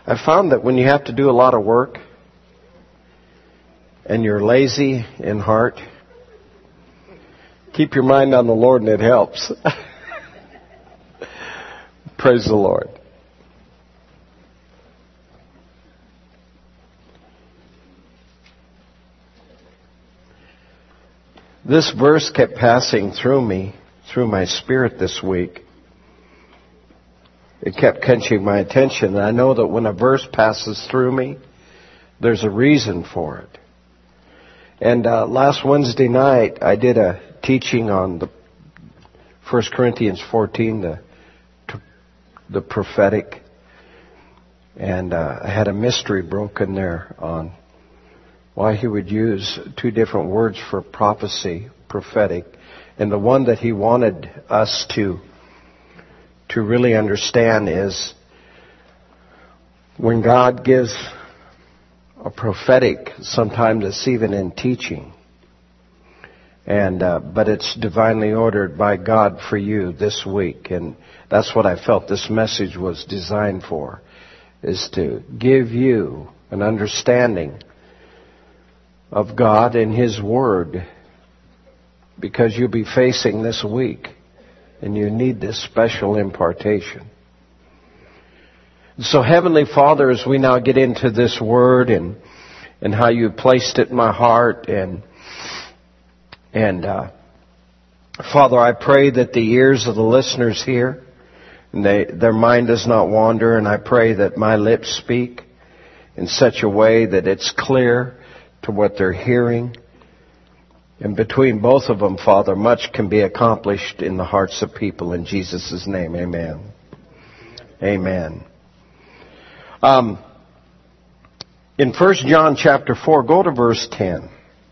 I found that when you have to do a lot of work and you're lazy in heart, keep your mind on the Lord and it helps. Praise the Lord. This verse kept passing through me, through my spirit this week. It kept catching my attention. And I know that when a verse passes through me, there's a reason for it. And last Wednesday night, I did a teaching on the 1 Corinthians 14, the prophetic. And I had a mystery broken there on why he would use two different words for prophecy, prophetic, and the one that he wanted us to really understand is when God gives a prophetic, sometimes it's even in teaching, and but it's divinely ordered by God for you this week, and that's what I felt this message was designed for, is to give you an understanding of God and His Word, because you'll be facing this week and you need this special impartation. So Heavenly Father, as we now get into this Word and how you placed it in my heart, and Father, I pray that the ears of the listeners hear and their mind does not wander, and I pray that my lips speak in such a way that it's clear to what they're hearing. And between both of them, Father, much can be accomplished in the hearts of people. In Jesus' name, amen. Amen. In 1 John chapter 4, go to verse 10.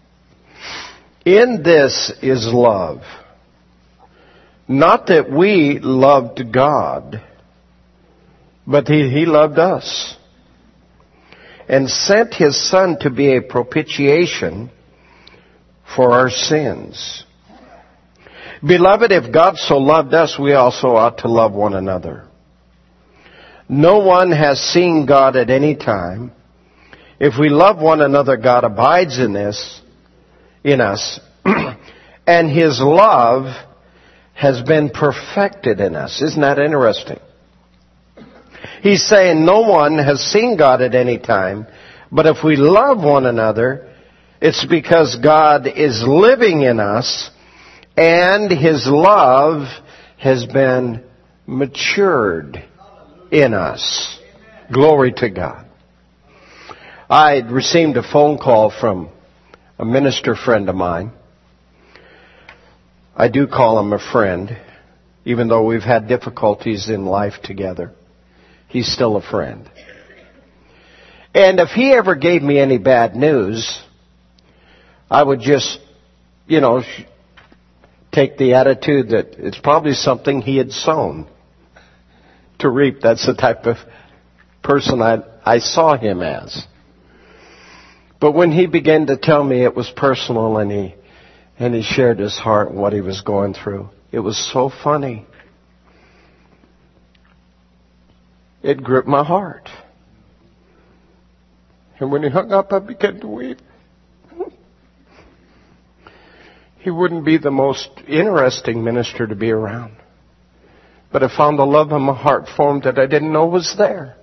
In this is love. Not that we loved God, but He loved us, and sent His Son to be a propitiation for our sins. Beloved, if God so loved us, we also ought to love one another. No one has seen God at any time. If we love one another, God abides in us, and His love has been perfected in us. Isn't that interesting? He's saying no one has seen God at any time, but if we love one another, it's because God is living in us and His love has been matured in us. Glory to God. I had received a phone call from a minister friend of mine. I do call him a friend, even though we've had difficulties in life together. He's still a friend. And if he ever gave me any bad news, I would just, take the attitude that it's probably something he had sown to reap. That's the type of person I saw him as. But when he began to tell me it was personal and he shared his heart and what he was going through, it was so funny. It gripped my heart. And when he hung up, I began to weep. He wouldn't be the most interesting minister to be around. But I found a love in my heart for him that I didn't know was there.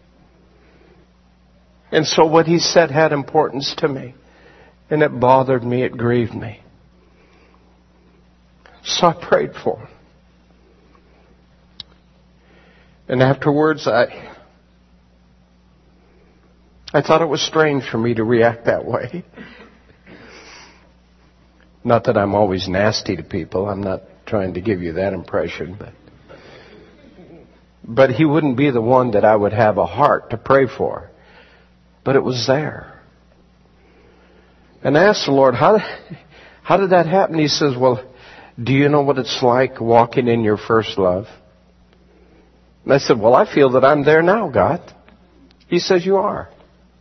And so what he said had importance to me. And it bothered me, it grieved me. So I prayed for him. And afterwards, I thought it was strange for me to react that way. Not that I'm always nasty to people. I'm not trying to give you that impression. But he wouldn't be the one that I would have a heart to pray for. But it was there. And I asked the Lord, how did that happen? He says, well, do you know what it's like walking in your first love? And I said, well, I feel that I'm there now, God. He says, you are.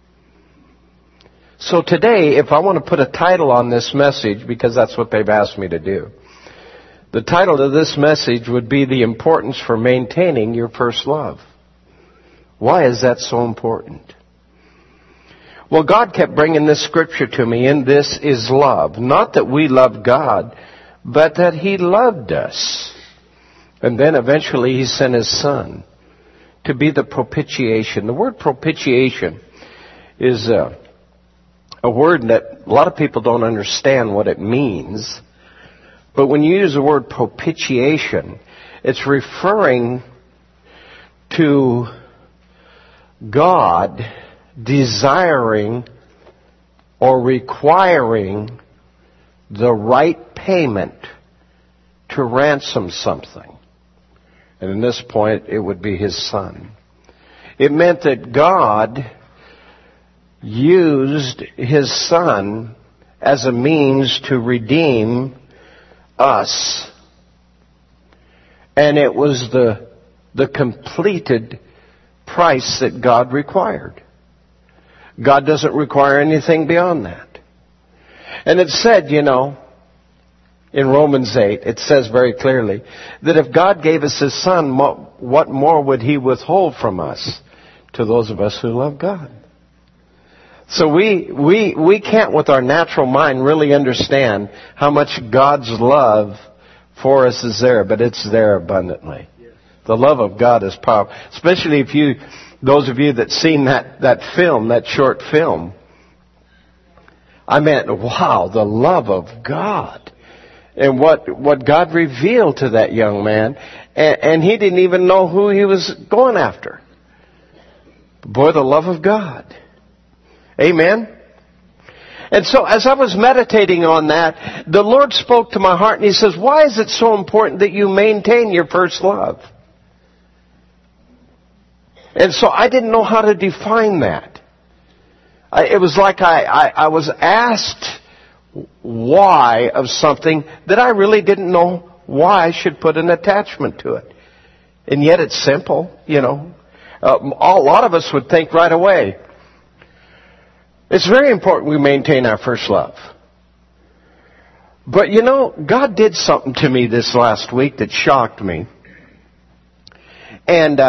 So today, if I want to put a title on this message, because that's what they've asked me to do, the title of this message would be The Importance for Maintaining Your First Love. Why is that so important? Well, God kept bringing this scripture to me, and this is love. Not that we loved God, but that He loved us. And then eventually He sent His Son to be the propitiation. The word propitiation is a word that a lot of people don't understand what it means. But when you use the word propitiation, it's referring to God desiring or requiring the right payment to ransom something. And in this point, it would be His Son. It meant that God used His Son as a means to redeem us. And it was the completed price that God required. God doesn't require anything beyond that. And it said, in Romans 8, it says very clearly that if God gave us His Son, what more would He withhold from us to those of us who love God? So we can't with our natural mind really understand how much God's love for us is there, but it's there abundantly. The love of God is powerful. Especially those of you that seen that film, that short film. I meant, wow, the love of God. And what God revealed to that young man. And he didn't even know who he was going after. Boy, the love of God. Amen? And so as I was meditating on that, the Lord spoke to my heart and He says, why is it so important that you maintain your first love? And so I didn't know how to define that. It was like I was asked why of something that I really didn't know why I should put an attachment to it. And yet it's simple, A lot of us would think right away, it's very important we maintain our first love. But God did something to me this last week that shocked me. And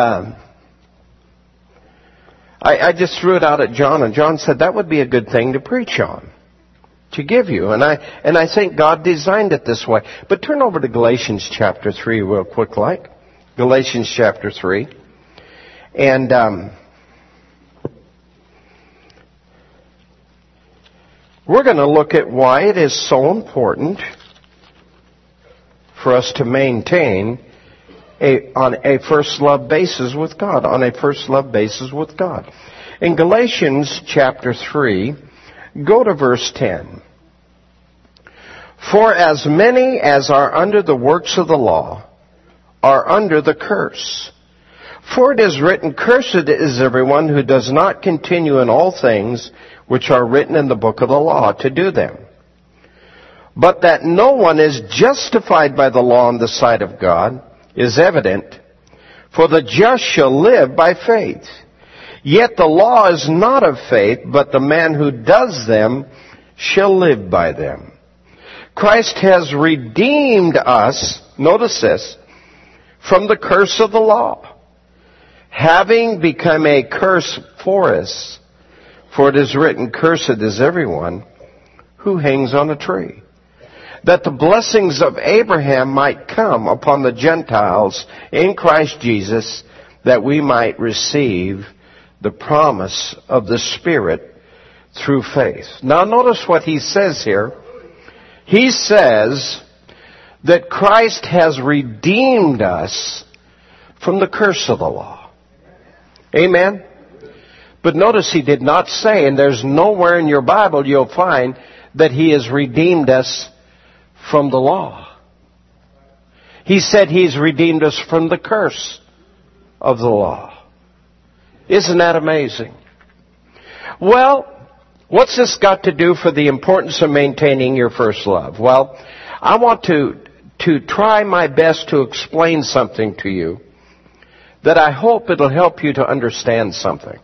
I just threw it out at John, and John said that would be a good thing to preach on, to give you. And I think God designed it this way. But turn over to Galatians chapter 3 real quick like. Galatians chapter 3. And we're going to look at why it is so important for us to maintain on a first love basis with God. On a first love basis with God. In Galatians chapter 3, go to verse 10. For as many as are under the works of the law are under the curse. For it is written, cursed is everyone who does not continue in all things which are written in the book of the law to do them. But that no one is justified by the law in the sight of God is evident, for the just shall live by faith. Yet the law is not of faith, but the man who does them shall live by them. Christ has redeemed us, notice this, from the curse of the law, having become a curse for us. For it is written, cursed is everyone who hangs on a tree, that the blessings of Abraham might come upon the Gentiles in Christ Jesus, that we might receive the promise of the Spirit through faith. Now notice what he says here. He says that Christ has redeemed us from the curse of the law. Amen? But notice he did not say, and there's nowhere in your Bible you'll find that He has redeemed us from the law. He said He's redeemed us from the curse of the law. Isn't that amazing? Well, what's this got to do for the importance of maintaining your first love? Well, I want to try my best to explain something to you that I hope it'll help you to understand something.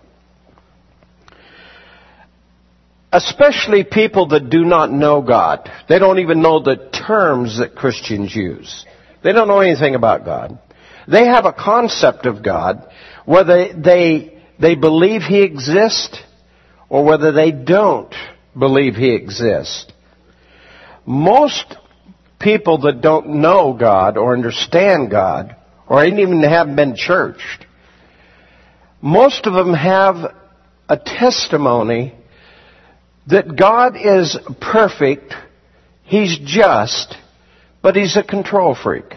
Especially people that do not know God. They don't even know the terms that Christians use. They don't know anything about God. They have a concept of God where they they believe He exists or whether they don't believe He exists. Most people that don't know God or understand God or even haven't been churched, most of them have a testimony that God is perfect, He's just, but He's a control freak.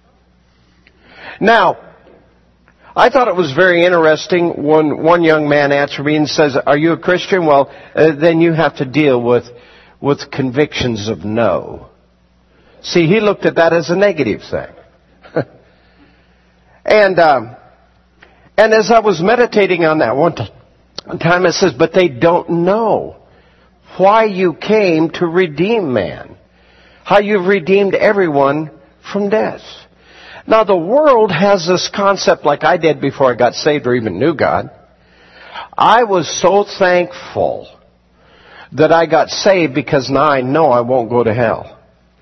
Now, I thought it was very interesting when one young man answered me and says, "Are you a Christian?" Well, then you have to deal with convictions of no. See, he looked at that as a negative thing. And as I was meditating on that one time, it says, "But they don't know why you came to redeem man, how you've redeemed everyone from death." Now, the world has this concept, like I did before I got saved or even knew God. I was so thankful that I got saved because now I know I won't go to hell.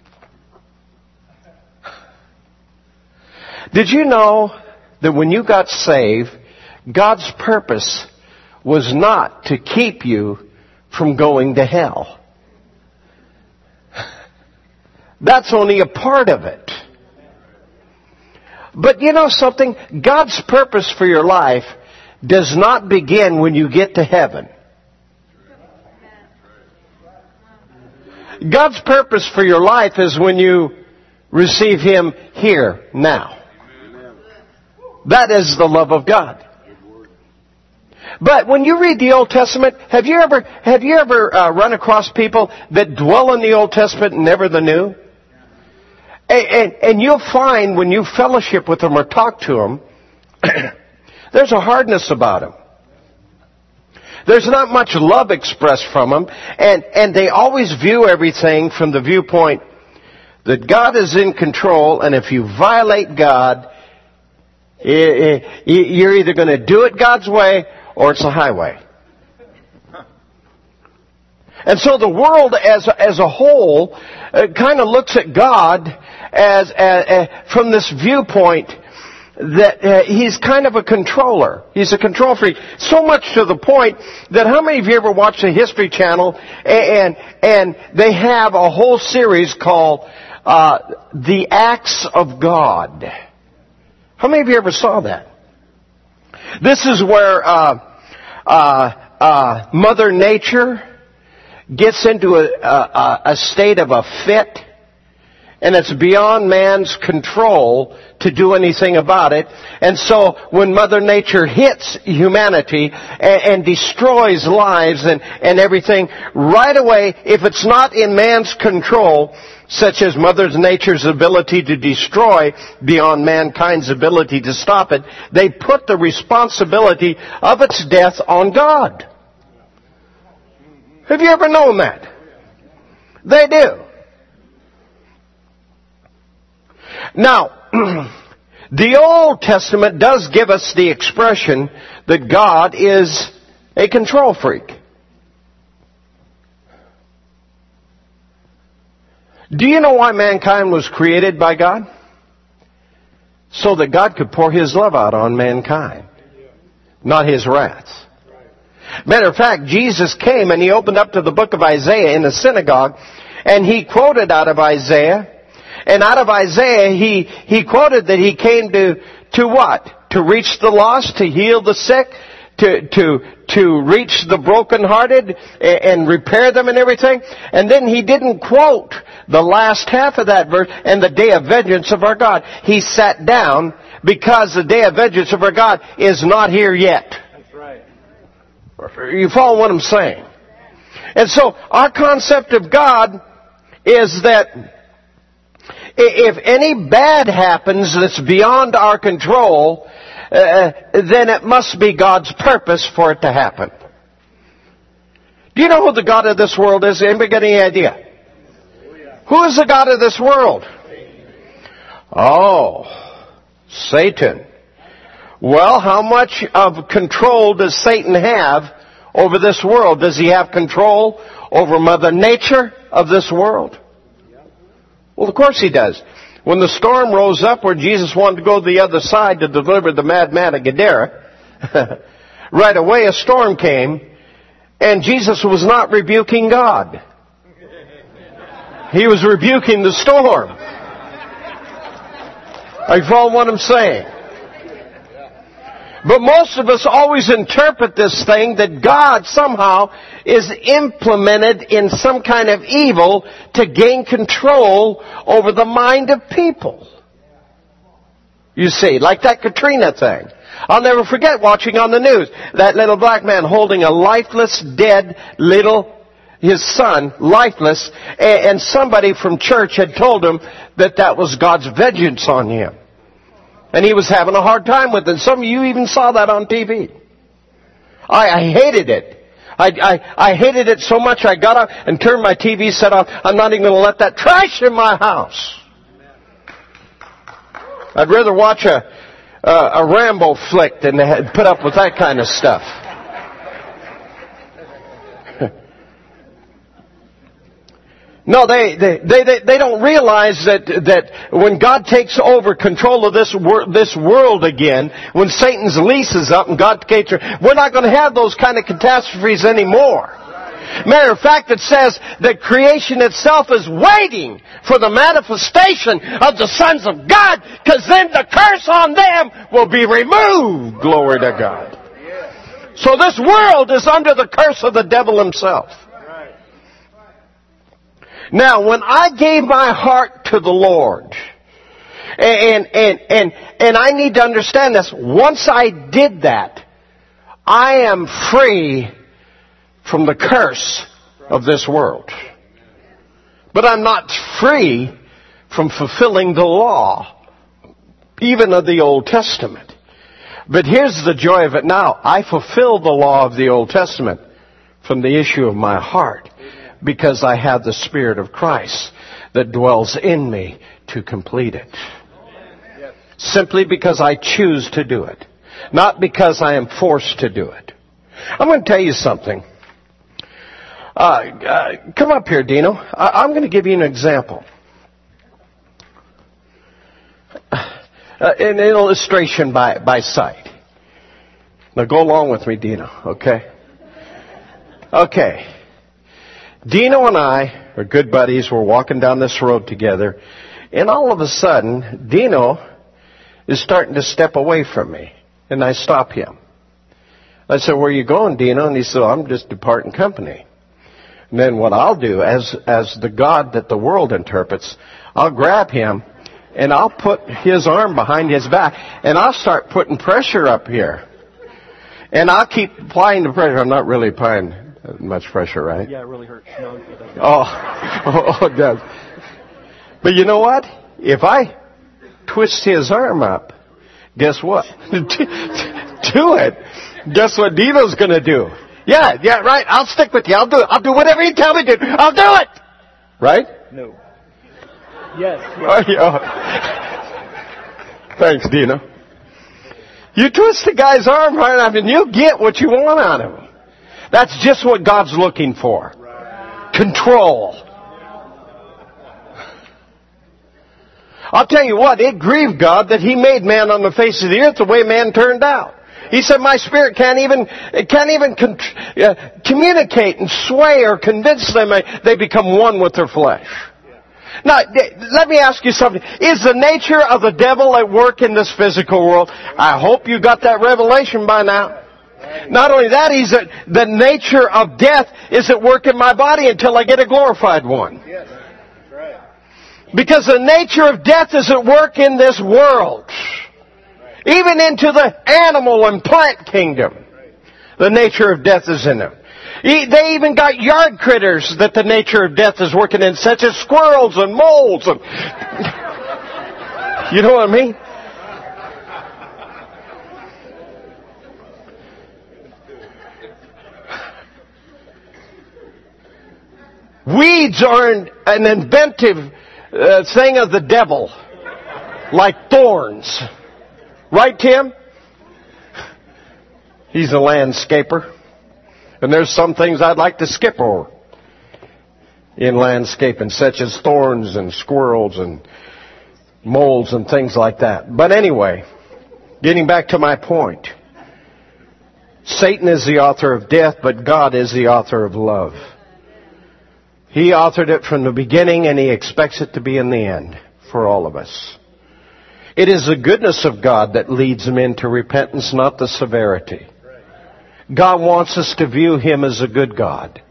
Did you know that when you got saved, God's purpose was not to keep you from going to hell? That's only a part of it. But you know something? God's purpose for your life does not begin when you get to heaven. God's purpose for your life is when you receive Him here, now. That is the love of God. But when you read the Old Testament, have you ever run across people that dwell in the Old Testament and never the New? And you'll find when you fellowship with them or talk to them, there's a hardness about them. There's not much love expressed from them, and they always view everything from the viewpoint that God is in control, and if you violate God, you're either going to do it God's way or it's a highway. And so the world as a whole kind of looks at God as from this viewpoint that He's kind of a controller. He's a control freak. So much to the point that how many of you ever watched the History Channel and they have a whole series called The Acts of God? How many of you ever saw that? This is where Mother Nature gets into a state of a fit, and it's beyond man's control to do anything about it. And so when Mother Nature hits humanity and destroys lives and everything, right away, if it's not in man's control, such as Mother Nature's ability to destroy beyond mankind's ability to stop it, they put the responsibility of its death on God. Have you ever known that? They do. Now, the Old Testament does give us the expression that God is a control freak. Do you know why mankind was created by God? So that God could pour His love out on mankind, not His wrath. Matter of fact, Jesus came and He opened up to the book of Isaiah in the synagogue, and He quoted out of Isaiah. And out of Isaiah, he quoted that He came to what? To reach the lost, to heal the sick, to reach the brokenhearted and repair them and everything. And then He didn't quote the last half of that verse, and the day of vengeance of our God. He sat down because the day of vengeance of our God is not here yet. That's right. You follow what I'm saying? And so our concept of God is that if any bad happens that's beyond our control, then it must be God's purpose for it to happen. Do you know who the God of this world is? Anybody got any idea? Who is the God of this world? Oh, Satan. Well, how much of control does Satan have over this world? Does he have control over Mother Nature of this world? Well, of course he does. When the storm rose up where Jesus wanted to go to the other side to deliver the madman of Gadara, Right away a storm came, and Jesus was not rebuking God. He was rebuking the storm. Are you following what I'm saying? But most of us always interpret this thing that God somehow is implemented in some kind of evil to gain control over the mind of people. You see, like that Katrina thing. I'll never forget watching on the news that little black man holding a lifeless, dead his son, lifeless, and somebody from church had told him that that was God's vengeance on him. And he was having a hard time with it. Some of you even saw that on TV. I hated it. I hated it so much I got up and turned my TV set off. I'm not even going to let that trash in my house. I'd rather watch a Rambo flick than put up with that kind of stuff. No, they don't realize that when God takes over control of this world again, when Satan's lease is up and God takes her, we're not going to have those kind of catastrophes anymore. Matter of fact, it says that creation itself is waiting for the manifestation of the sons of God, because then the curse on them will be removed. Glory to God. So this world is under the curse of the devil himself. Now, when I gave my heart to the Lord, and I need to understand this, once I did that, I am free from the curse of this world. But I'm not free from fulfilling the law, even of the Old Testament. But here's the joy of it now. I fulfill the law of the Old Testament from the issue of my heart, because I have the Spirit of Christ that dwells in me to complete it. Simply because I choose to do it. Not because I am forced to do it. I'm going to tell you something. Come up here, Dino. I'm going to give you an example. An illustration by sight. Now go along with me, Dino, okay? Okay. Dino and I are good buddies. We're walking down this road together. And all of a sudden, Dino is starting to step away from me. And I stop him. I said, "Where are you going, Dino?" And he said, "I'm just departing company." And then what I'll do, as the God that the world interprets, I'll grab him and I'll put his arm behind his back and I'll start putting pressure up here. And I'll keep applying the pressure. I'm not really applying much pressure, right? Yeah, it really hurts. No, it doesn't. Oh, it does. But you know what? If I twist his arm up, guess what? Do it. Guess what Dino's going to do? Yeah, right. I'll stick with you. I'll do it. I'll do whatever you tell me to do. I'll do it. Right? No. Yes. Oh, yeah. Thanks, Dino. You twist the guy's arm hard enough and you'll get what you want out of him. That's just what God's looking for. Control. I'll tell you what, it grieved God that He made man on the face of the earth the way man turned out. He said, "My spirit can't even communicate and sway or convince them they become one with their flesh." Now, let me ask you something. Is the nature of the devil at work in this physical world? I hope you got that revelation by now. Not only that, the nature of death is at work in my body until I get a glorified one. Yes, that's right. Because the nature of death is at work in this world. Even into the animal and plant kingdom. The nature of death is in them. They even got yard critters that the nature of death is working in, such as squirrels and moles. And you know what I mean? Weeds are an inventive thing of the devil, like thorns. Right, Tim? He's a landscaper. And there's some things I'd like to skip over in landscaping, such as thorns and squirrels and moles and things like that. But anyway, getting back to my point. Satan is the author of death, but God is the author of love. He authored it from the beginning, and He expects it to be in the end for all of us. It is the goodness of God that leads men to repentance, not the severity. God wants us to view Him as a good God.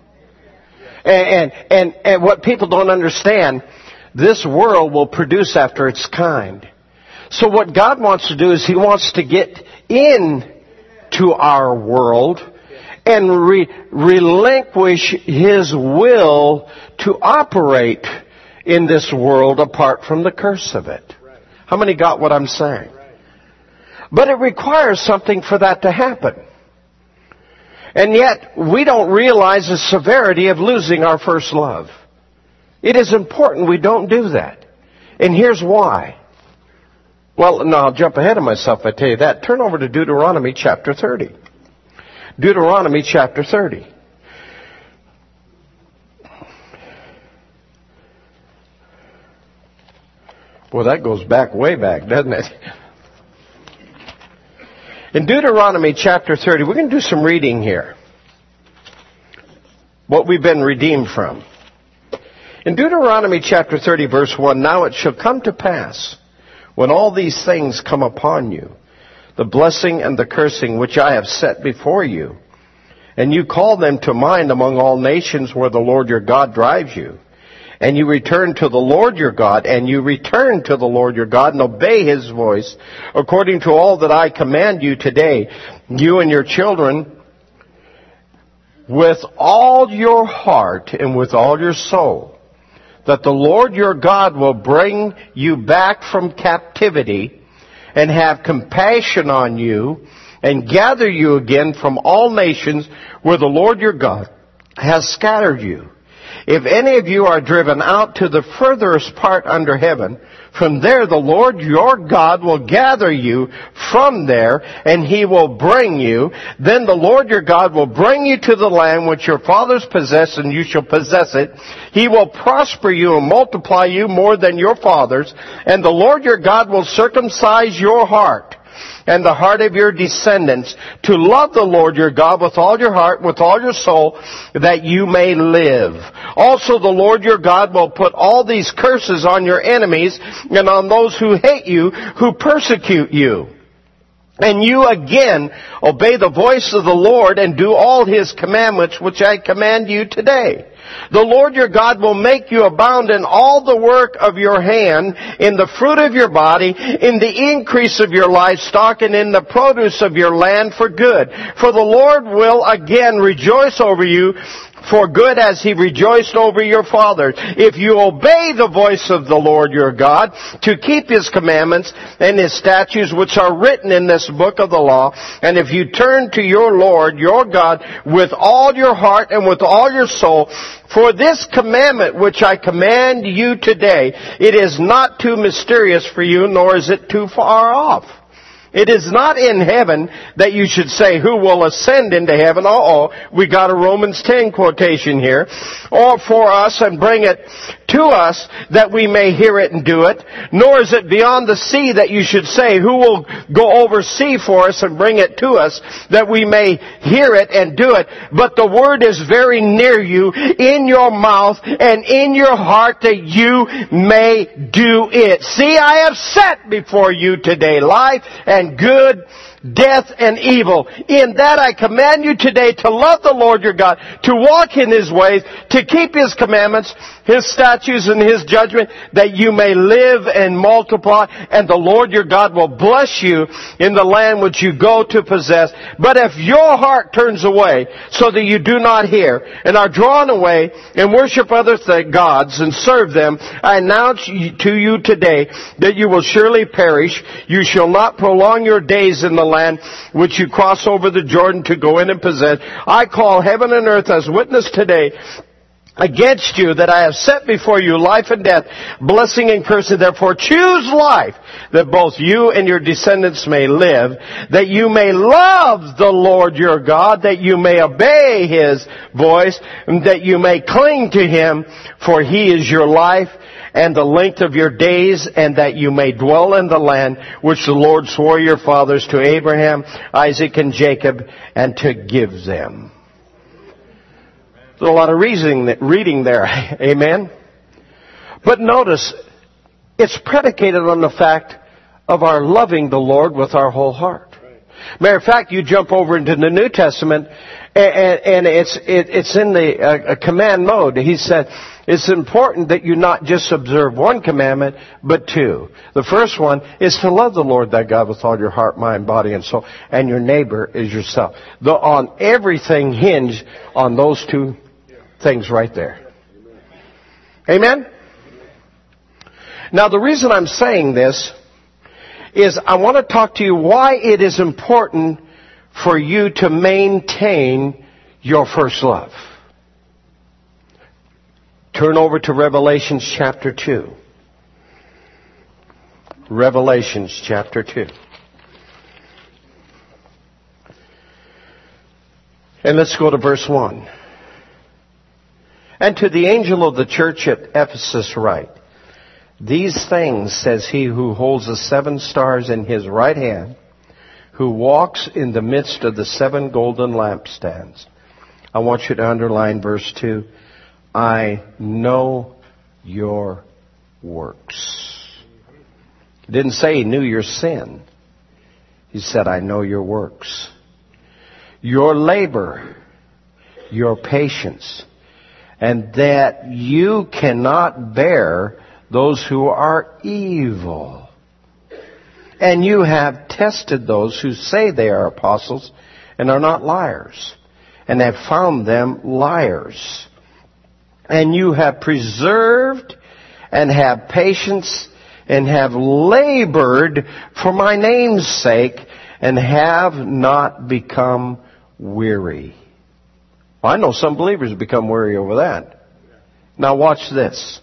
And what people don't understand, this world will produce after its kind. So what God wants to do is He wants to get into our world and relinquish His will to operate in this world apart from the curse of it. How many got what I'm saying? But it requires something for that to happen. And yet, we don't realize the severity of losing our first love. It is important we don't do that. And here's why. Well, no, I'll jump ahead of myself if I tell you that. Turn over to Deuteronomy chapter 30. Deuteronomy chapter 30. Well, that goes back, way back, doesn't it? In Deuteronomy chapter 30, we're going to do some reading here. What we've been redeemed from. In Deuteronomy chapter 30, verse 1, now it shall come to pass, when all these things come upon you, the blessing and the cursing which I have set before you, and you call them to mind among all nations where the Lord your God drives you, and you return to the Lord your God, and obey His voice, according to all that I command you today, you and your children, with all your heart and with all your soul, that the Lord your God will bring you back from captivity and have compassion on you and gather you again from all nations where the Lord your God has scattered you. If any of you are driven out to the furthest part under heaven, from there the Lord your God will gather you from there, and He will bring you. Then the Lord your God will bring you to the land which your fathers possessed, and you shall possess it. He will prosper you and multiply you more than your fathers, and the Lord your God will circumcise your heart and the heart of your descendants, to love the Lord your God with all your heart, with all your soul, that you may live. Also the Lord your God will put all these curses on your enemies and on those who hate you, who persecute you. And you again obey the voice of the Lord and do all His commandments which I command you today. The Lord your God will make you abound in all the work of your hand, in the fruit of your body, in the increase of your livestock, and in the produce of your land for good. For the Lord will again rejoice over you for good as He rejoiced over your fathers. If you obey the voice of the Lord your God to keep His commandments and His statutes which are written in this book of the law, and if you turn to your Lord your God with all your heart and with all your soul, for this commandment which I command you today, it is not too mysterious for you, nor is it too far off. It is not in heaven that you should say, who will ascend into heaven? We got a Romans 10 quotation here. Or for us and bring it to us that we may hear it and do it. Nor is it beyond the sea that you should say, who will go over sea for us and bring it to us that we may hear it and do it. But the word is very near you, in your mouth and in your heart, that you may do it. See, I have set before you today life and good, death and evil. In that I command you today to love the Lord your God, to walk in His ways, to keep His commandments, His statutes and His judgment, that you may live and multiply, and the Lord your God will bless you in the land which you go to possess. But if your heart turns away, so that you do not hear, and are drawn away, and worship other gods, and serve them, I announce to you today that you will surely perish. You shall not prolong your days in the land which you cross over the Jordan to go in and possess. I call heaven and earth as witness today against you that I have set before you life and death, blessing and cursing. Therefore choose life, that both you and your descendants may live, that you may love the Lord your God, that you may obey His voice, and that you may cling to Him, for He is your life and the length of your days, and that you may dwell in the land which the Lord swore your fathers to Abraham, Isaac, and Jacob, and to give them. There's a lot of reading there. Amen? But notice, it's predicated on the fact of our loving the Lord with our whole heart. Matter of fact, you jump over into the New Testament, and it's in the command mode. He said, it's important that you not just observe one commandment, but two. The first one is to love the Lord thy God with all your heart, mind, body, and soul, and your neighbor is yourself. On everything hinged on those two things right there. Amen? Now, the reason I'm saying this is I want to talk to you why it is important for you to maintain your first love. Turn over to Revelations chapter 2. Revelations chapter 2. And let's go to verse 1. And to the angel of the church at Ephesus write, these things says he who holds the 7 stars in his right hand, who walks in the midst of the 7 golden lampstands. I want you to underline verse 2. I know your works. He didn't say he knew your sin. He said, I know your works. Your labor, your patience, and that you cannot bear those who are evil. And you have tested those who say they are apostles and are not liars, and have found them liars. And you have preserved and have patience and have labored for my name's sake and have not become weary. Well, I know some believers become weary over that. Now watch this.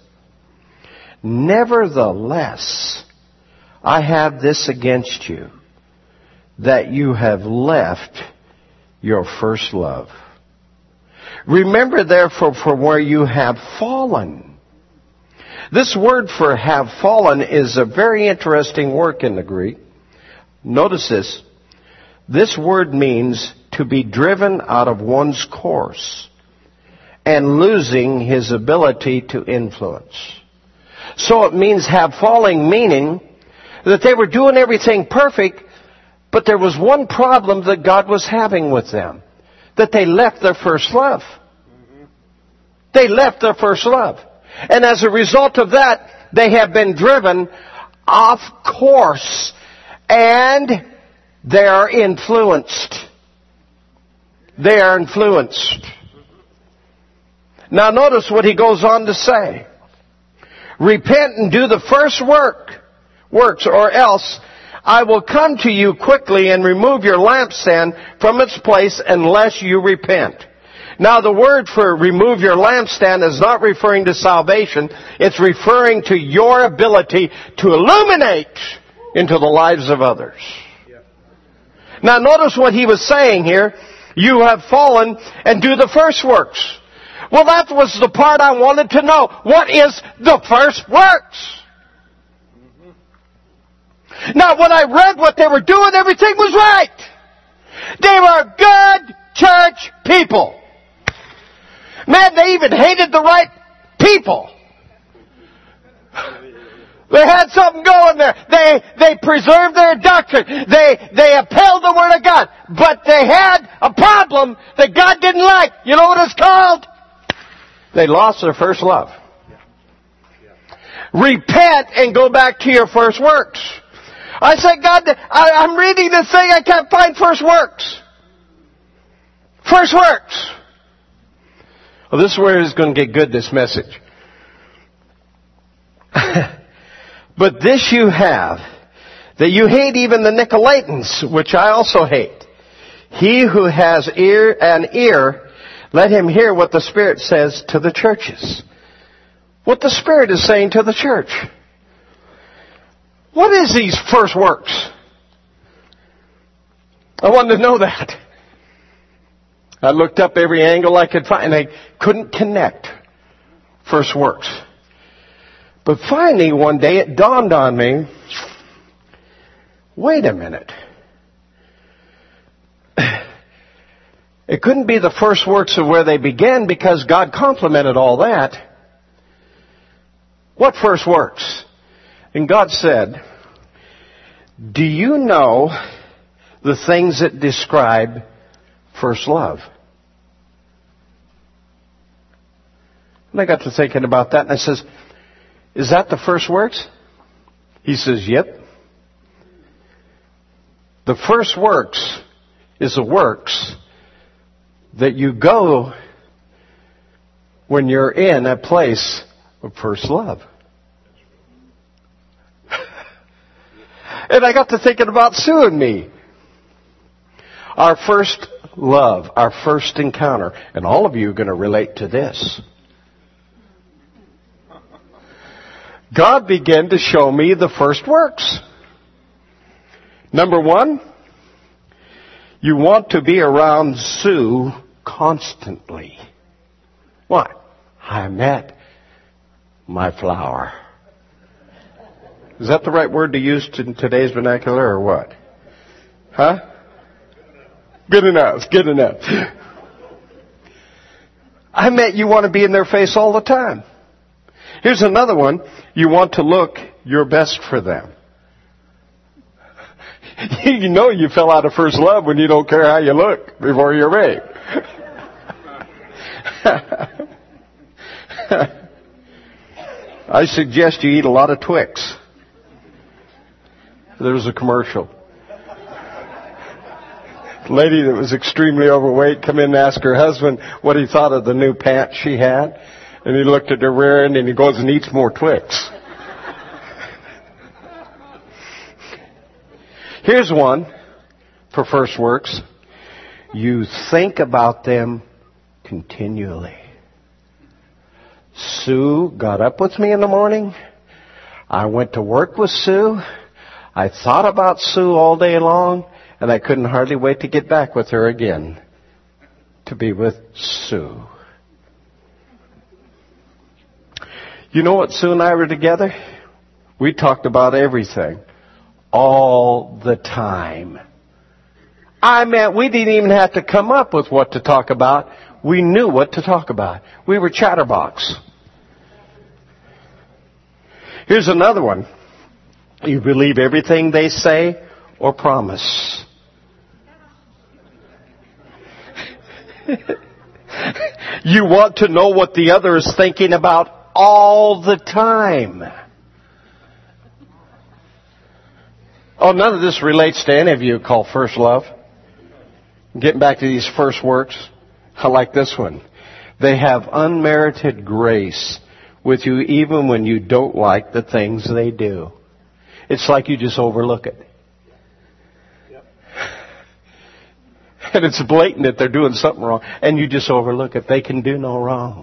Nevertheless, I have this against you, that you have left your first love. Remember therefore from where you have fallen. This word for have fallen is a very interesting word in the Greek. Notice this. This word means to be driven out of one's course and losing his ability to influence. So it means have falling, meaning that they were doing everything perfect, but there was one problem that God was having with them. That they left their first love. They left their first love. And as a result of that, they have been driven off course. And they are influenced. They are influenced. Now notice what he goes on to say. Repent and do the first works, or else I will come to you quickly and remove your lampstand from its place unless you repent. Now the word for remove your lampstand is not referring to salvation. It's referring to your ability to illuminate into the lives of others. Now notice what he was saying here. You have fallen and do the first works. Well, that was the part I wanted to know. What is the first works? Now, when I read what they were doing, everything was right. They were good church people. Man, they even hated the right people. They had something going there. They preserved their doctrine. They upheld the Word of God. But they had a problem that God didn't like. You know what it's called? They lost their first love. Repent and go back to your first works. I said, God, I'm reading this thing, I can't find first works. First works. Well, this is where it's going to get good, this message. But this you have, that you hate even the Nicolaitans, which I also hate. He who has an ear, Let him hear what the Spirit says to the churches. What the Spirit is saying to the church. What is these first works? I wanted to know that. I looked up every angle I could find, and I couldn't connect first works. But finally, one day, it dawned on me, wait a minute. It couldn't be the first works of where they began, because God complemented all that. What first works? And God said, do you know the things that describe first love? And I got to thinking about that, and I says, is that the first works? He says, yep. The first works is the works that you go when you're in a place of first love. And I got to thinking about Sue and me. Our first love, our first encounter. And all of you are going to relate to this. God began to show me the first works. Number one, you want to be around Sue constantly. Why? I met my flower. Is that the right word to use in today's vernacular, or what? Huh? Good enough, good enough. I meant you want to be in their face all the time. Here's another one. You want to look your best for them. You know you fell out of first love when you don't care how you look before you're married. I suggest you eat a lot of Twix. There was a commercial. A lady that was extremely overweight come in and ask her husband what he thought of the new pants she had. And he looked at her rear end and he goes and eats more Twix. Here's one for first works. You think about them continually. Sue got up with me in the morning. I went to work with Sue. I thought about Sue all day long, and I couldn't hardly wait to get back with her again to be with Sue. You know what, Sue and I were together? We talked about everything. All the time. I meant we didn't even have to come up with what to talk about. We knew what to talk about. We were chatterbox. Here's another one. You believe everything they say or promise. You want to know what the other is thinking about all the time. Oh, none of this relates to any of you called first love. Getting back to these first works, I like this one. They have unmerited grace with you even when you don't like the things they do. It's like you just overlook it. Yep. And it's blatant that they're doing something wrong, and you just overlook it. They can do no wrong.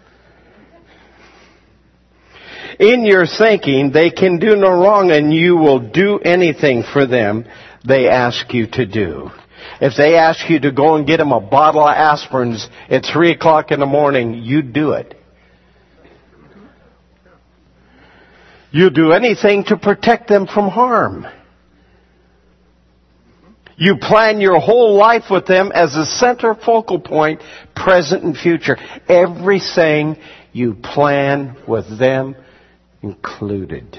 In your thinking, they can do no wrong, and you will do anything for them they ask you to do. If they ask you to go and get them a bottle of aspirins at 3 o'clock in the morning, you do it. You do anything to protect them from harm. You plan your whole life with them as a center focal point, present and future. Everything you plan with them included.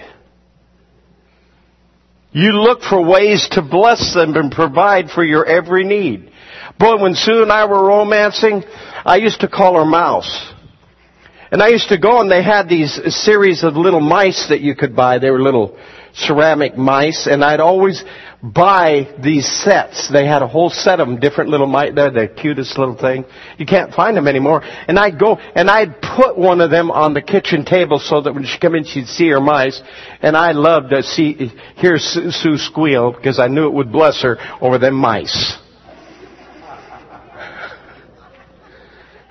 You look for ways to bless them and provide for your every need. Boy, when Sue and I were romancing, I used to call her Mouse. And I used to go and they had these series of little mice that you could buy. They were little ceramic mice. And I'd always buy these sets. They had a whole set of them, different little mice. They're the cutest little thing. You can't find them anymore. And I'd go and I'd put one of them on the kitchen table so that when she came in she'd see her mice. And I loved to hear Sue squeal because I knew it would bless her over them mice.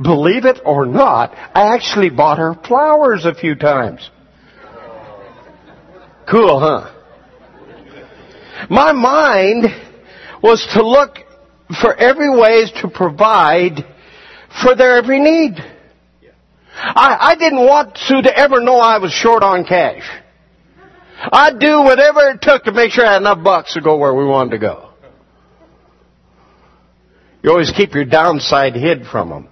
Believe it or not, I actually bought her flowers a few times. Cool, huh? My mind was to look for every ways to provide for their every need. I didn't want Sue to ever know I was short on cash. I'd do whatever it took to make sure I had enough bucks to go where we wanted to go. You always keep your downside hid from them.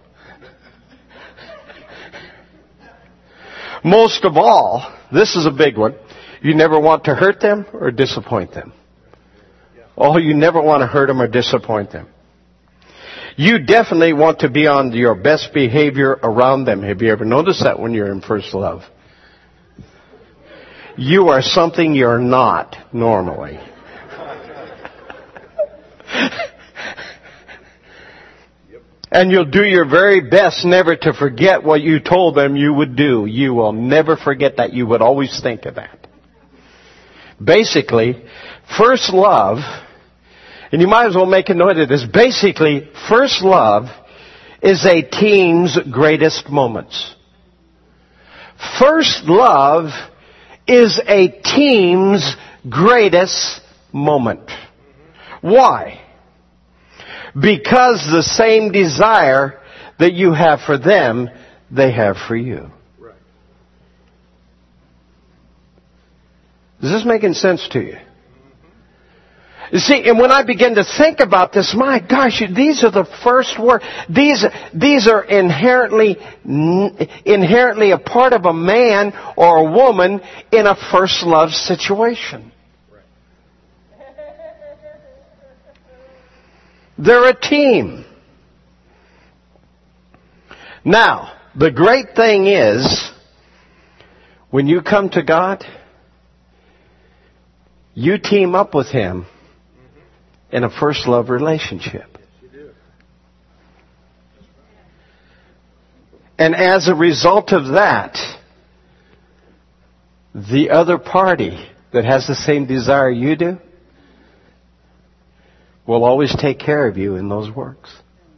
Most of all, this is a big one, you never want to hurt them or disappoint them. Oh, you never want to hurt them or disappoint them. You definitely want to be on your best behavior around them. Have you ever noticed that when you're in first love? You are something you're not normally. And you'll do your very best never to forget what you told them you would do. You will never forget that. You would always think of that. Basically, first love, and you might as well make a note of this, basically, first love is a team's greatest moments. First love is a team's greatest moment. Why? Because the same desire that you have for them, they have for you. Is this making sense to you? You see, and when I begin to think about this, my gosh, these are the first words. These are inherently a part of a man or a woman in a first love situation. They're a team. Now, the great thing is, when you come to God, you team up with Him in a first love relationship. And as a result of that, the other party that has the same desire you do will always take care of you in those works.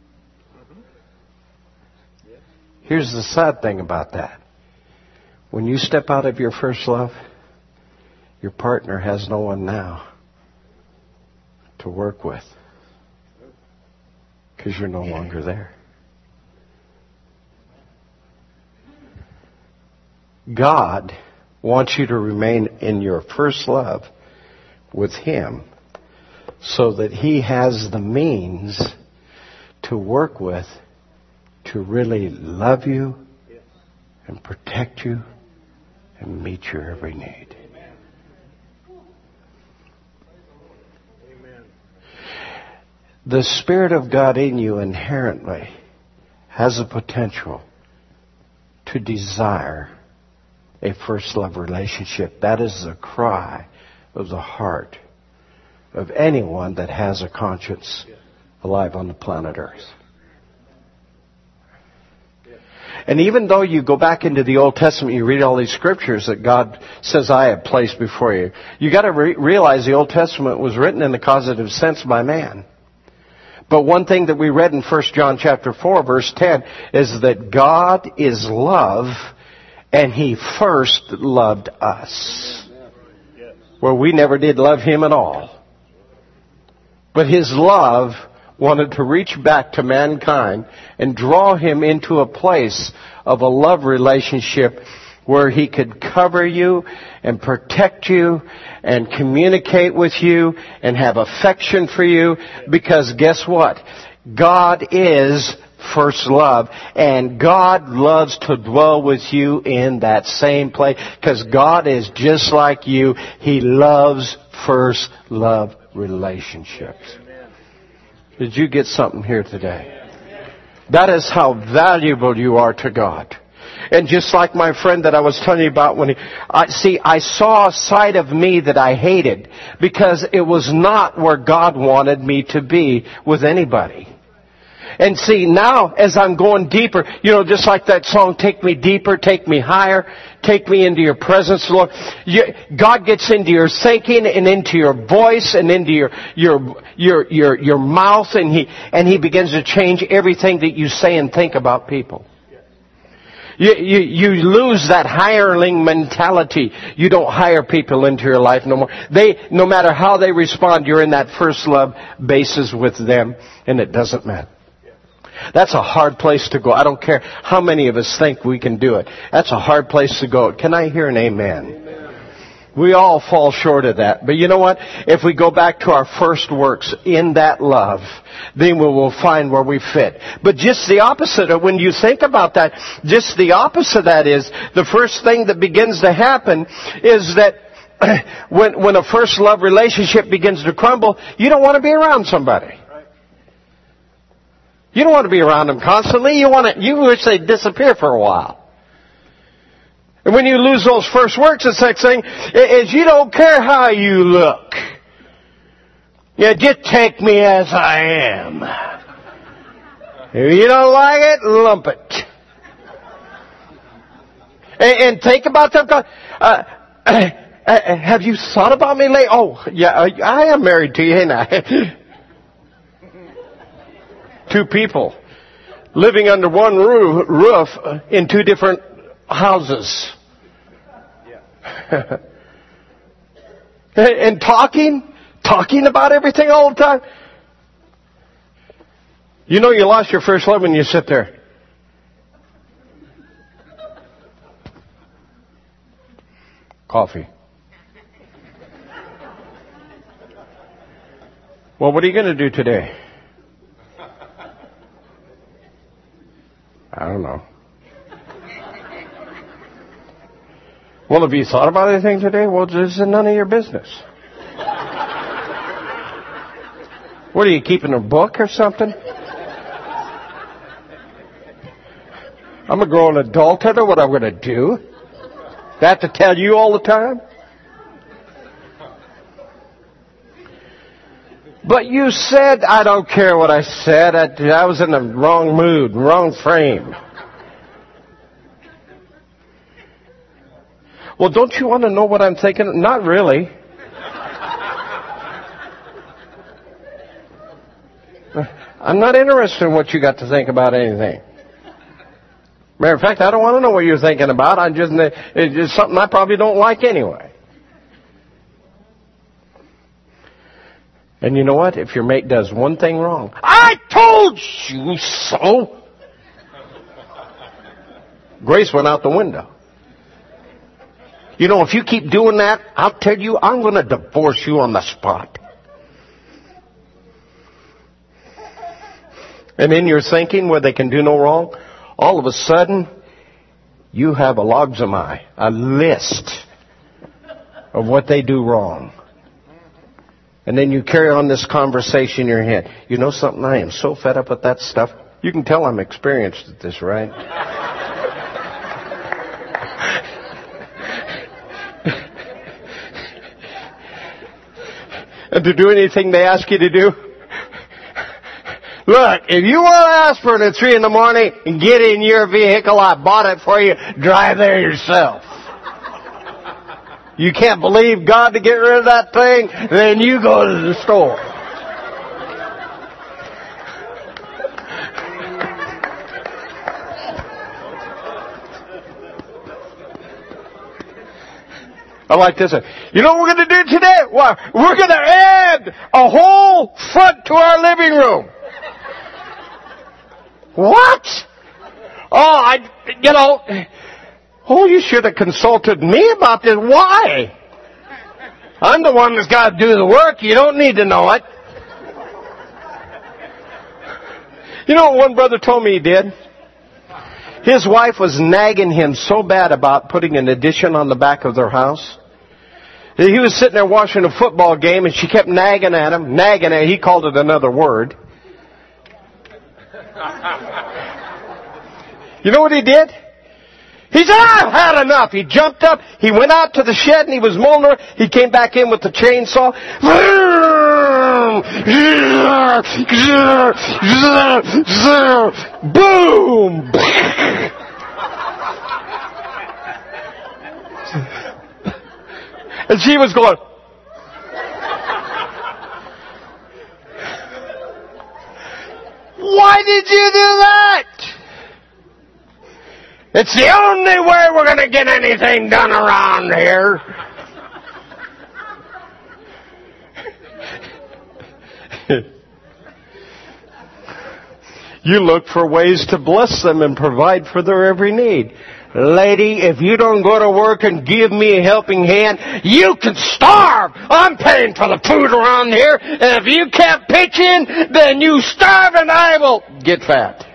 Here's the sad thing about that. When you step out of your first love, your partner has no one now to work with because you're no longer there. God wants you to remain in your first love with Him so that He has the means to work with to really love you and protect you and meet your every need. The Spirit of God in you inherently has the potential to desire a first love relationship. That is the cry of the heart of anyone that has a conscience alive on the planet Earth. And even though you go back into the Old Testament, you read all these scriptures that God says, I have placed before you. You got to realize the Old Testament was written in the causative sense by man. But one thing that we read in 1 John chapter 4, verse 10, is that God is love, and He first loved us. Well, we never did love Him at all. But His love wanted to reach back to mankind and draw him into a place of a love relationship where He could cover you and protect you and communicate with you and have affection for you. Because guess what? God is first love, and God loves to dwell with you in that same place because God is just like you. He loves first love relationships. Did you get something here today? That is how valuable you are to God. And just like my friend that I was telling you about I saw a side of me that I hated because it was not where God wanted me to be with anybody. And see, now as I'm going deeper, just like that song, take me deeper, take me higher, take me into your presence, Lord. God gets into your thinking and into your voice and into your mouth, and He begins to change everything that you say and think about people. You lose that hireling mentality. You don't hire people into your life no more. No matter how they respond, you're in that first love basis with them, and it doesn't matter. That's a hard place to go. I don't care how many of us think we can do it. That's a hard place to go. Can I hear an amen? We all fall short of that. But you know what? If we go back to our first works in that love, then we will find where we fit. But just the opposite of when you think about that, just the opposite of that is, the first thing that begins to happen is that when a first love relationship begins to crumble, you don't want to be around somebody. You don't want to be around them constantly. You wish they'd disappear for a while. And when you lose those first works, the next thing is you don't care how you look. You just take me as I am. If you don't like it, lump it. And think about them. Have you thought about me lately? Oh, yeah, I am married to you, ain't I? Two people living under one roof in two different houses. And talking about everything all the time. You lost your first love when you sit there. Coffee. Well, what are you going to do today? I don't know. Well, have you thought about anything today? Well, this is none of your business. What, are you keeping a book or something? I'm a grown adult. I know what I'm going to do. Do I have to tell you all the time? But you said, I don't care what I said. I was in the wrong mood, wrong frame. Well, don't you want to know what I'm thinking? Not really. I'm not interested in what you got to think about anything. Matter of fact, I don't want to know what you're thinking about. It's just something I probably don't like anyway. And you know what? If your mate does one thing wrong, I told you so. Grace went out the window. If you keep doing that, I'll tell you, I'm going to divorce you on the spot. And in your thinking, where they can do no wrong, all of a sudden, you have a logzomai, a list of what they do wrong. And then you carry on this conversation in your head. You know something? I am so fed up with that stuff. You can tell I'm experienced at this, right? And to do anything they ask you to do? Look, if you want to ask for it at 3 a.m. and get in your vehicle, I bought it for you, drive there yourself. You can't believe God to get rid of that thing, then you go to the store. I like this. You know what we're going to do today? Well, we're going to add a whole front to our living room. What? Oh, you should have consulted me about this. Why? I'm the one that's got to do the work. You don't need to know it. You know what one brother told me he did? His wife was nagging him so bad about putting an addition on the back of their house. He was sitting there watching a football game and she kept nagging at him. He called it another word. You know what he did? He said, I've had enough. He jumped up. He went out to the shed and he was mowing her. He came back in with the chainsaw. Boom! And she was going, why did you do that? It's the only way we're going to get anything done around here. You look for ways to bless them and provide for their every need. Lady, if you don't go to work and give me a helping hand, you can starve. I'm paying for the food around here. And if you can't pitch in, then you starve and I will get fat.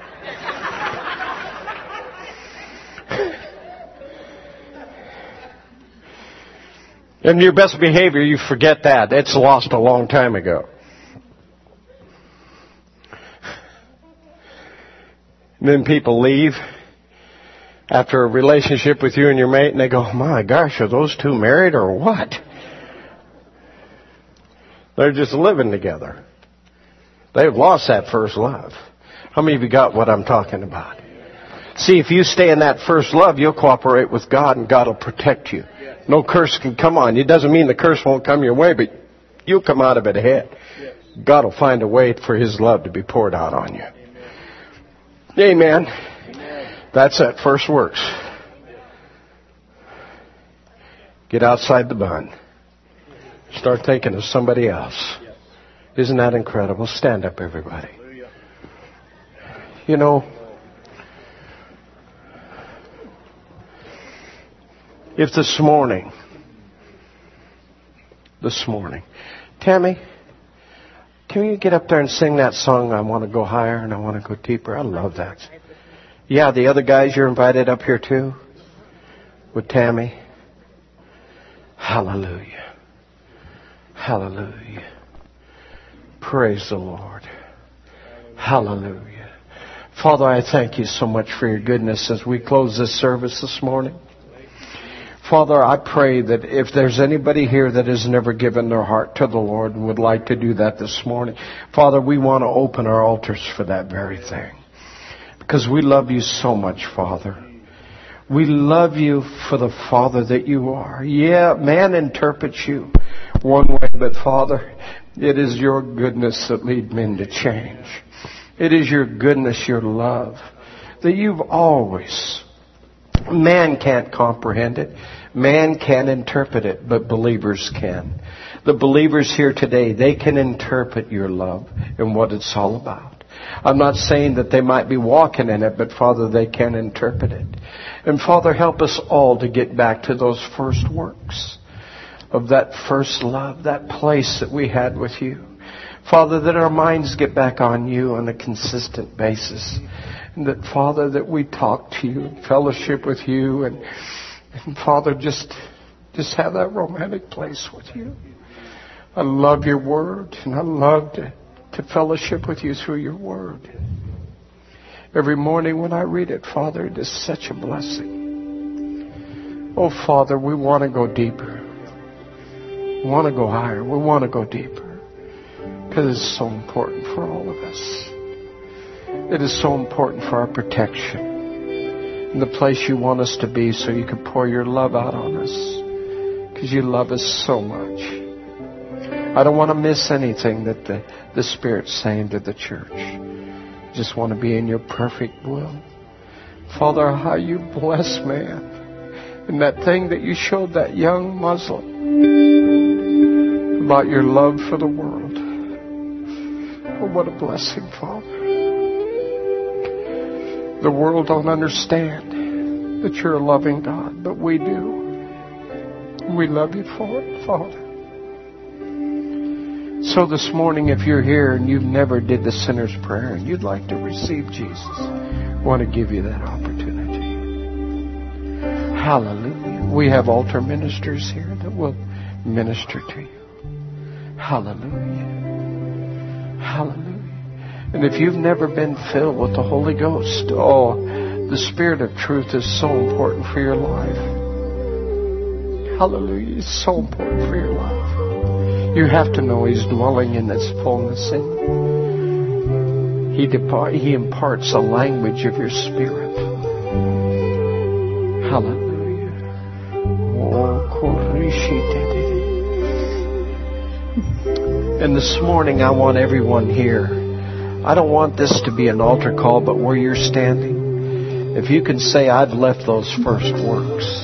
In your best behavior, you forget that. It's lost a long time ago. And then people leave after a relationship with you and your mate, and they go, my gosh, are those two married or what? They're just living together. They've lost that first love. How many of you got what I'm talking about? See, if you stay in that first love, you'll cooperate with God, and God will protect you. No curse can come on you. It doesn't mean the curse won't come your way, but you'll come out of it ahead. God will find a way for His love to be poured out on you. Amen. That's that first works. Get outside the bun. Start thinking of somebody else. Isn't that incredible? Stand up, everybody. You know, if this morning, Tammy, can you get up there and sing that song, I Want to Go Higher and I Want to Go Deeper? I love that. Yeah, the other guys, you're invited up here too with Tammy. Hallelujah. Hallelujah. Praise the Lord. Hallelujah. Father, I thank you so much for your goodness as we close this service this morning. Father, I pray that if there's anybody here that has never given their heart to the Lord and would like to do that this morning, Father, we want to open our altars for that very thing. Because we love you so much, Father. We love you for the Father that you are. Yeah, man interprets you one way, but Father, it is your goodness that lead men to change. It is your goodness, your love, that you've always... Man can't comprehend it. Man can't interpret it, but believers can. The believers here today, they can interpret your love and what it's all about. I'm not saying that they might be walking in it, but Father, they can interpret it. And Father, help us all to get back to those first works of that first love, that place that we had with you. Father, that our minds get back on you on a consistent basis. And that, Father, that we talk to you, fellowship with you, and Father, just have that romantic place with you. I love your word, and I love to fellowship with you through your word. Every morning when I read it, Father, it is such a blessing. Oh, Father, we want to go deeper. We want to go higher. We want to go deeper. Because it's so important for all of us. It is so important for our protection. And the place you want us to be so you can pour your love out on us. Because you love us so much. I don't want to miss anything that the Spirit's saying to the church. I just want to be in your perfect will. Father, how you bless man. And that thing that you showed that young Muslim about your love for the world. Oh, what a blessing, Father. The world don't understand that you're a loving God, but we do. We love you for it, Father. So this morning, if you're here and you've never did the sinner's prayer and you'd like to receive Jesus, I want to give you that opportunity. Hallelujah. We have altar ministers here that will minister to you. Hallelujah. Hallelujah. And if you've never been filled with the Holy Ghost, the Spirit of truth is so important for your life. Hallelujah. It's so important for your life. You have to know He's dwelling in His fullness in you. He imparts a language of your spirit. Hallelujah. And this morning I want everyone here. I don't want this to be an altar call, but where you're standing, if you can say, I've left those first works.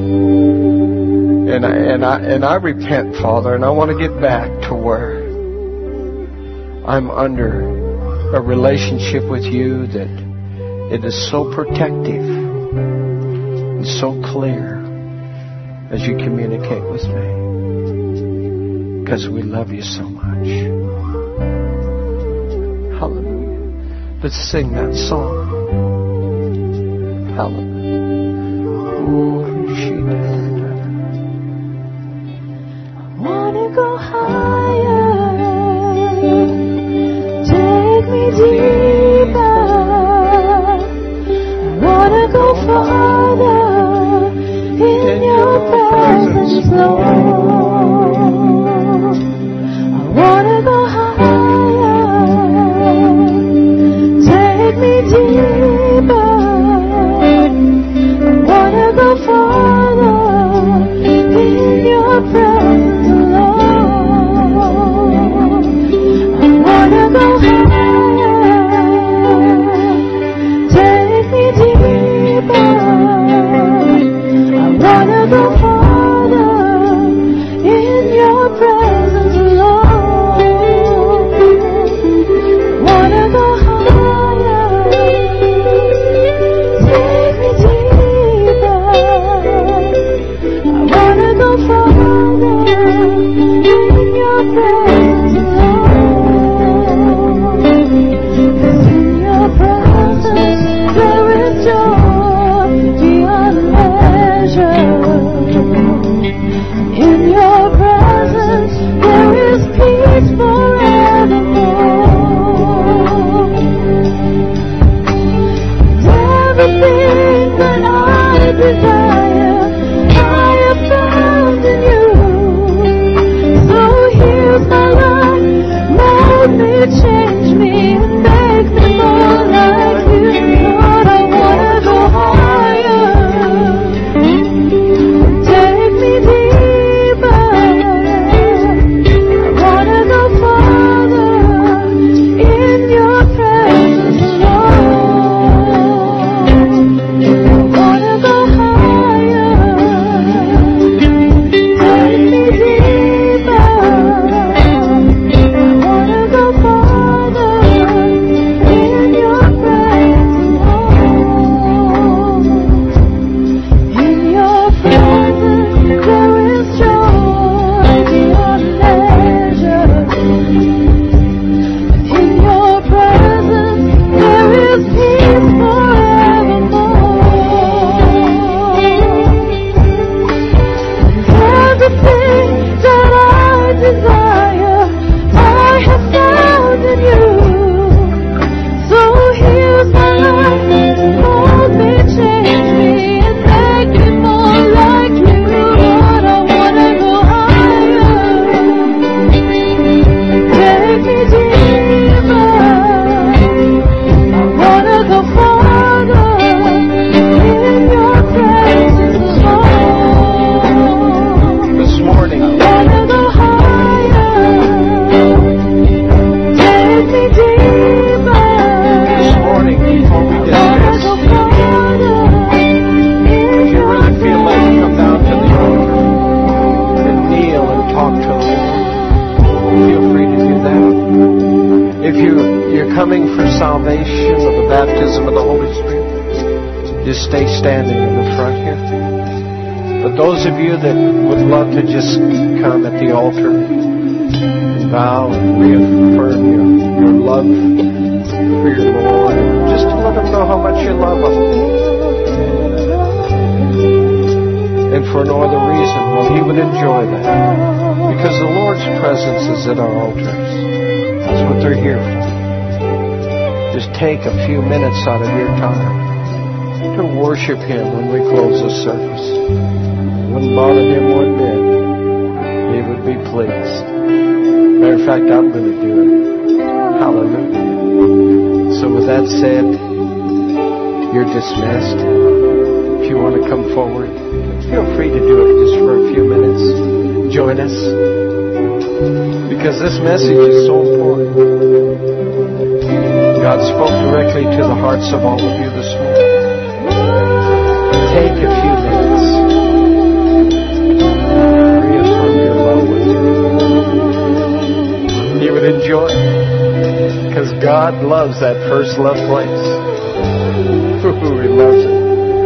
And I repent, Father, and I want to get back to where I'm under a relationship with you that it is so protective and so clear as you communicate with me, because we love you so much. Hallelujah. Let's sing that song. Hallelujah. Go higher, take me deeper. I wanna go farther in your presence, Lord. I wanna go higher, take me deeper. I wanna go farther in your presence. Those of you that would love to just come at the altar and bow and reaffirm your love for your Lord, and just to let Him know how much you love Him. And for no other reason, well, He would enjoy that. Because the Lord's presence is at our altars. That's what they're here for. Just take a few minutes out of your time to worship Him when we close the service. Wouldn't bother Him one bit. He would be pleased. Matter of fact, I'm going to do it. Hallelujah. So with that said, you're dismissed. If you want to come forward, feel free to do it just for a few minutes. Join us. Because this message is so important. God spoke directly to the hearts of all of you this morning. Take a few minutes. Reaffirm your love with Him. You would enjoy it. Because God loves that first love place. Ooh, He loves it.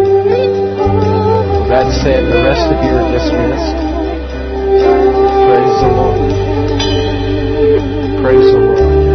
With that said, the rest of you are dismissed. Praise the Lord. Praise the Lord.